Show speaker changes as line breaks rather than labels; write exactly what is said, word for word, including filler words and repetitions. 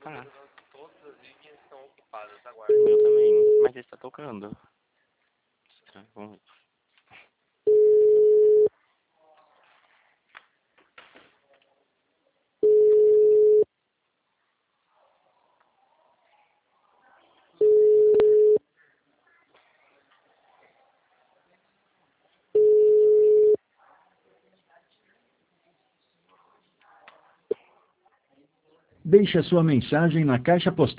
Tá.
Todas as linhas estão ocupadas,
O
aguarde.
meu também. Mas esse tá tocando. Estranho, vamos ver.
Deixe a sua mensagem na caixa postal.